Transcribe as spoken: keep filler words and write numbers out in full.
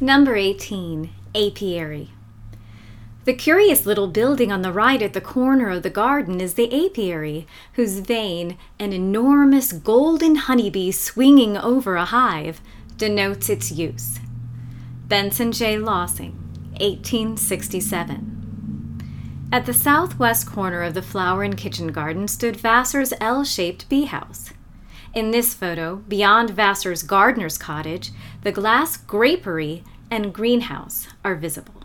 Number eighteen, Apiary. The curious little building on the right at the corner of the garden is the apiary, whose vane, an enormous golden honeybee swinging over a hive, denotes its use. Benson J. Lossing, eighteen sixty-seven. At the southwest corner of the flower and kitchen garden stood Vassar's L-shaped bee house. In this photo, beyond Vassar's gardener's cottage, the glass grapery and greenhouse are visible.